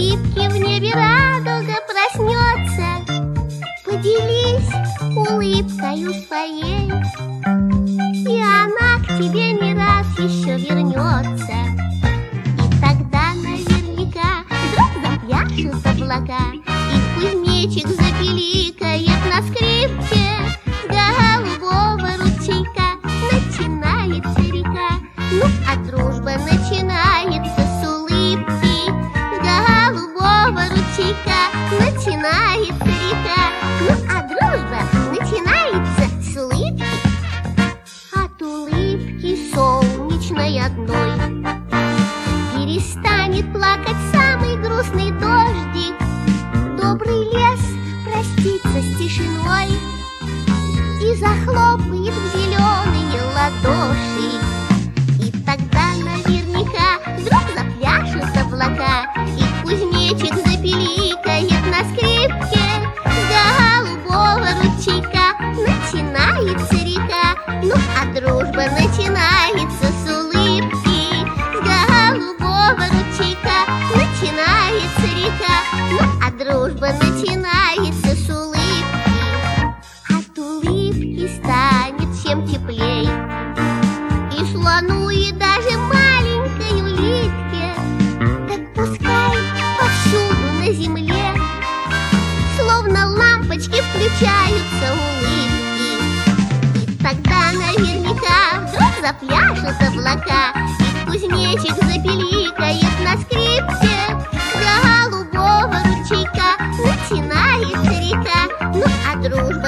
улыбки в небе радуга проснется. Поделись улыбкою своей, и она к тебе не раз еще вернется. И тогда наверняка вдруг запляшут облака, и кузнечик запиликает на скрипке. С голубого ручейка начинается река, ну а дружба начинается с улыбки. С голубого ручейка начинается река, ну а дружба начинается с улыбки. От улыбки солнечной одной перестанет плакать самый грустный дождик. Добрый лес простится с тишиной и захлопает в зеленые ладоши. И тогда наверняка вдруг запляшут облака, и кузнечик запиликает на скрипке. С голубого ручейка начинается река, ну а дружба начинается с улыбки. С голубого ручейка начинается река, ну а дружба начинается с улыбки. От улыбки станет всем теплей, и слону, и даже маленькой улитке. Так пускай повсюду на земле словно лампочки включаются улыбки. И тогда наверняка вдруг запляшут облака, и кузнечик запиликает на скрипке. С голубого ручейка начинается река, ну а дружба